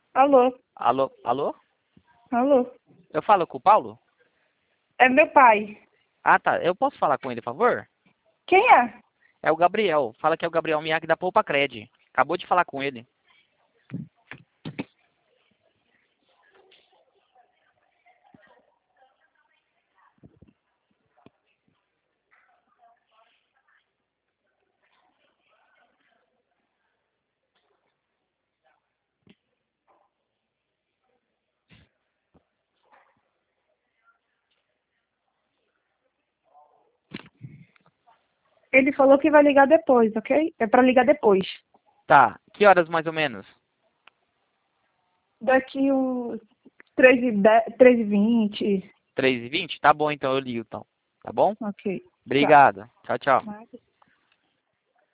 Alô? Alô? Alô? Alô? Eu falo com o Paulo? É meu pai. Ah, tá. Eu posso falar com ele, por favor? Quem é? É o Gabriel. Fala que é o Gabriel Miyagi da Poupa Cred. Acabou de falar com ele. Ele falou que vai ligar depois, ok? É pra ligar depois. Tá. Que horas mais ou menos? Daqui uns 3h20. 3h20? Tá bom, então eu ligo, então. Tá bom? Ok. Tchau. Obrigado. Tchau, tchau. Nada.